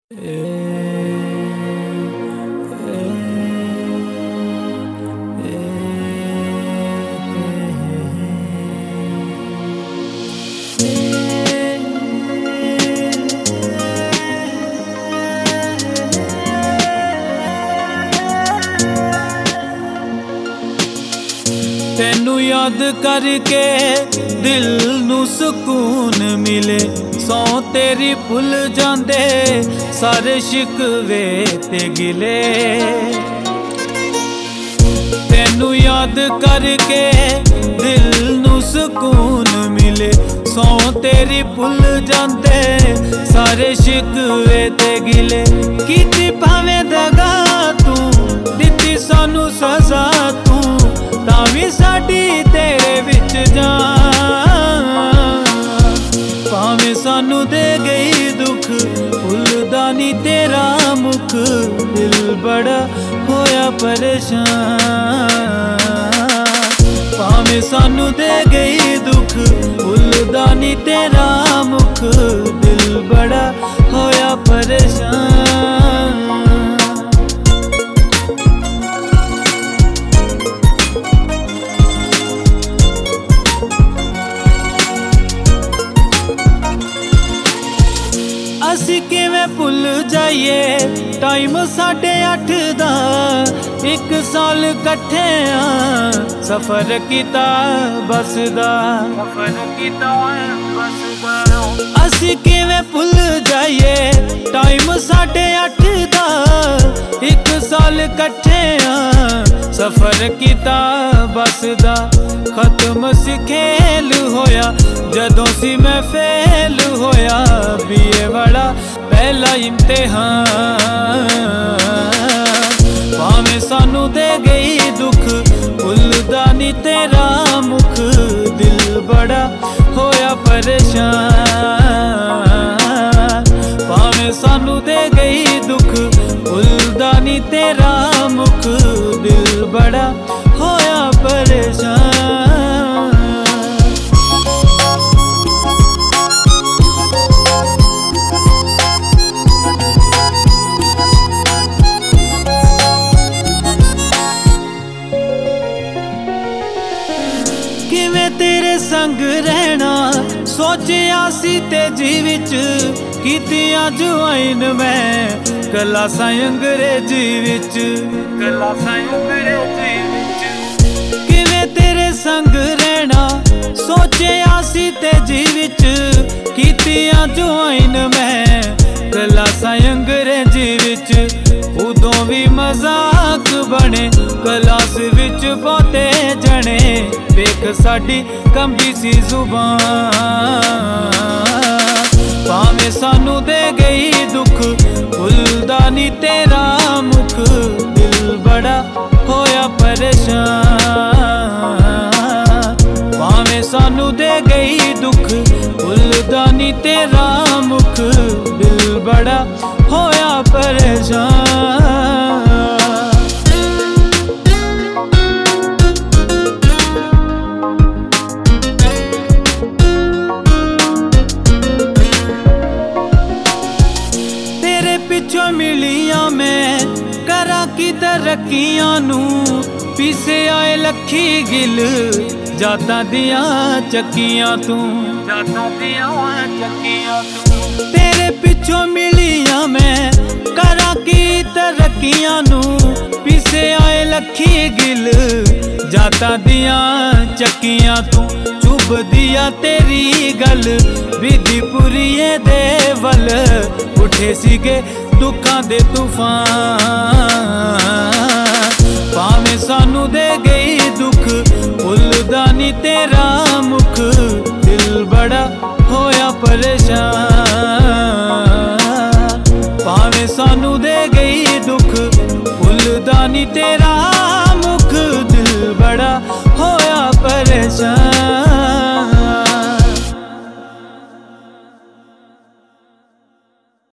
तेनू याद करके दिल नू सुकून मिले, सौ तेरी भुल जांदे सारे शिकवे ते गिले। तेनू याद करके दिल नू सुकून मिले, सौ तेरी भुल जांदे सारे शिकवे ते गिले। कीती भावें दगा तू, दित्ती सानू सजा तू, तावी साडी तेरे विच जान। भावें सानू दे गई दुख, भुलदा नी तेरा मुख, दिल बड़ा होया परेशान। भावें सानू दे गई दुख, भुलदा नी तेरा मुख, दिल बड़ा होया परेशान। असी किवें भुल जाइए टाइम 8:30 दा, 1 साल कट्ठे सफर कीता बस दा। असी किवें भुल जाइए टाइम 8:30 दा, 1 साल कट्ठे सफर कीता बस दा। खत्म सी खेल होया जदों सी मैं फेल होया, बीए वाला पहला इम्तिहान। भावें सानू दे गई दुख, भुलदा नी तेरा मुख, दिल बड़ा होया परेशान। भावें सानू दे गई दुख, भुलदा नी तेरा मुख, दिल बड़ा होया परेशान। किवें तेरे संग रहना सोचिया सी ते जी विच, कीतियां ज्वाइन मैं क्लासां अंग्रेजी विच, किवें तेरे संग रहना सोचिया सी ते जी विच, कीतियां ज्वाइन मैं क्लासां अंग्रेजी विच। उदों भी मजाक बने क्लास विच बहुते जने, वेख साडी कंबी सी जुबान। भावें सानू दे गई दुख, भुलदा नी तेरा मुख, दिल बड़ा होया परेशान। भावें सानू दे गई दुख, भुलदा नी तेरा मुख, दिल बड़ा होया परेशान। तेरे पिछों मिलिया मैं करा की तरक्कियां नू, पीछे आए लखी गिल जाता दिया चक्कियां तू। तेरे पिछों मिलिया मैं करा की तरक्कियां नू, पीछे आए लखी गिल जाता दिया चक्कियां तू। चुभ दिया तेरी गल विधिपुरिये दे वल, उठे सीगे दुखां दे तूफान। भावें सानू दे गई दुख, भुलदा नी तेरा मुख, दिल बड़ा होया परेशान। भावें सानू दे गई दुख, भुलदा नी तेरा मुख, दिल बड़ा होया परेशान।